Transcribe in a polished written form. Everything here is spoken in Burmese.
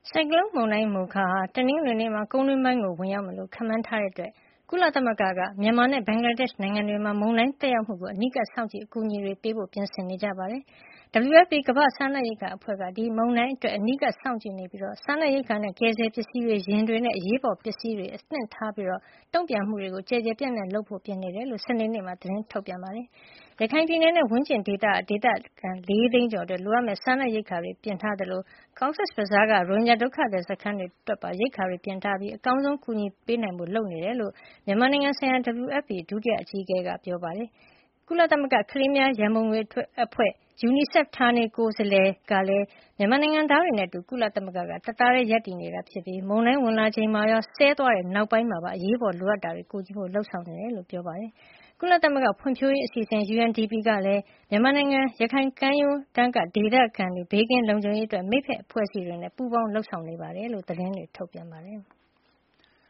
ဆိုင်ကလုန်းမုန်တိုင်းမိုခါဟာတနင်္ဂနွေနေ့မှာကုန်းတွင်းပိုင်းကိုဝင်ရောက်မယ်လို့ခန့်မှန်းထားတဲ့အတွက်ကုလသမဂ္ဂကမြန်မာနဲ့ဘင်္ဂလားဒေ့ရှ်နိုင်ငံတွေမှာမုန်တိုင်းသက်ရောက်မှုကိုအနီးကပ်စောင့်ကြည့်အကူအညီတွေပေးဖို့ပြင်ဆင်နေကြပါတယ်။ WFP ကမ္ဘာ့စားနပ်ရိက္ခာအဖွဲ့ကဒီမုန်တိုင်းအတွက်အနီးကပ်စောင့်ကြည့်နေပြီးစားနပ်ရိက္ခာနဲ့ကယ်ဆယ်ပစ္စည်းတွေ၊ယာဉ်တွေနဲ့အရေးပေါ်ပစ္စည်းတွေအသင့်ထားပြီးတုံ့ပြန်မှုတွေကိုကျယ်ကျယ်ပြန့်ပြန့်လုပ်ဖို့ပြင်နေတယ်လို့စနေနေ့မှာသတင်းထုတ်ပြန်ပါတယ်။ရခိုင်ပြည်နယ်နဲ့ဝန်းကျင်ဒေသကဒေသခံ4 သိန်းကျော်အတွက်လိုအပ်မယ့်စားနပ်ရိက္ခာတွေပြင်ထားသလို Cox's Bazar ကရိုဟင်ဂျာဒုက္ခသည်စခန်းတွေအတွက်ပါရိက္ခာတွေပြင်ထားပြီးအကောင်းဆုံးကူညီပေးနိုင်ဖို့လုပ်နေတယ်လို့မြန်မာနိုင်ငံဆိုင်ရာ WFP ဒုတိယအကြီးအကဲကပြောပါတယ်။ကုလသမဂ္ဂကလေးများရန်ပုံငွေအဖွဲ့ UNICEF ဌာနေကိုယ်စားလှယ်ကလည်းမြန်မာနိုင်ငံသားတွေနဲ့အတူကုလသမဂ္ဂကတသားတည်းရပ်တည်နေတာဖြစ်ပြီးမုန်တိုင်းဝင်လာချိန်မှာရောဆဲသွားတဲ့နောက်ပိုင်းမှာပါအရေးပေါ်လိုအပ်တာတွေကူညီဖို့လုပ်ဆောင်နေတယ်လို့ပြောပါတယ်။ကုလသမဂ္ဂဖွံ့ဖြိုးရေးအစီအစဉ် UNDP ကလည်းမြန်မာနိုင်ငံရခိုင်ကမ်းရိုးတန်းကဒေသခံတွေဘေးကင်းလုံခြုံရေးအတွက်မိတ်ဖက်အဖွဲ့အစည်းတွေနဲ့ပူးပေါင်းလုပ်ဆောင်နေတယ်လို့သတင်းတွေထုတ်ပြန်ပါတယ်။